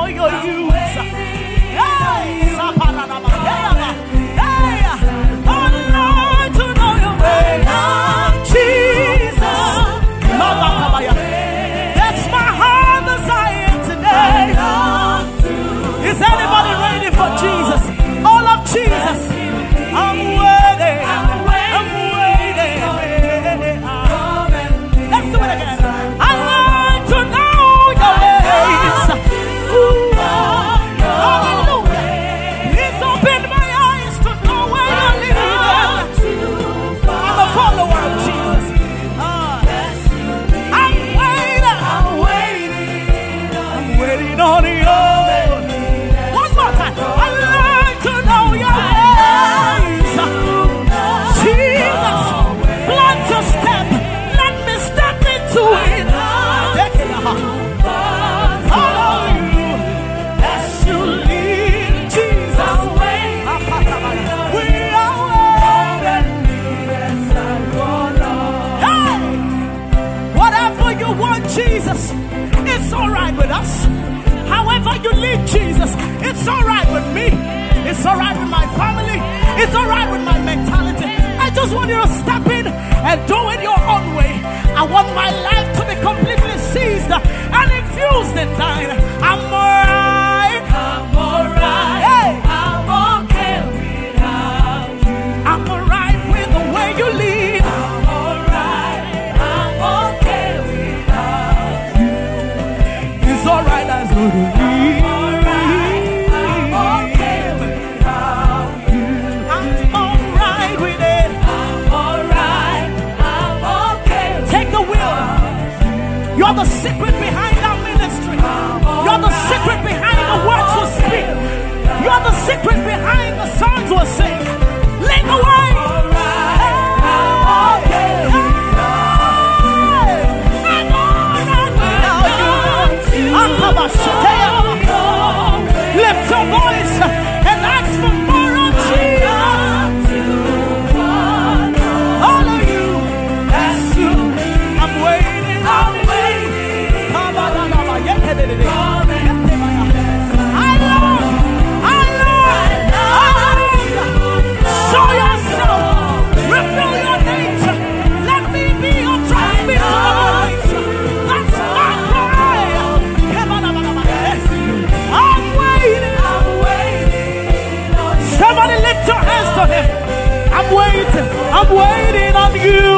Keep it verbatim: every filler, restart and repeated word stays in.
know your use. Hey, hey, oh Lord, to know your way. Jesus, that's my heart desire today. Is anybody ready for Jesus? All of Jesus. I'm waiting. I'm waiting. Let's do it again. I want to know your ways. Ooh, hallelujah. Please open my eyes to know where you're leading. I'm a follower of Jesus. I'm waiting. I'm waiting. I'm waiting on you. One more time. I like to know your ways. Jesus, plant a step. Let me step into it. Follow you as you lead. Jesus, we are waiting. Hey, whatever you want, Jesus, it's all right with us. However you lead, Jesus, it's all right with me. It's all right with my family. It's all right with my mentality. I just want you to step in and do it your own way. I want my life to be completely seized and infused in thine. I'm alright. I'm alright. Hey. I'm okay without you. I'm alright with the way you lead. I'm alright. I'm okay without you. It's alright as you lead. You're the secret behind our ministry. You're the secret behind the words we speak. You're the secret behind the songs we sing. Lead the way. Lift your voice and ask for more of Jesus. All of you, that's you. I'm waiting. I'm waiting. I love, I love, I love. Show yourself, reveal your nature. Let me be your transmitter. That's my cry. I'm waiting. I'm waiting. Somebody lift your hands to him. I'm waiting. I'm waiting on you.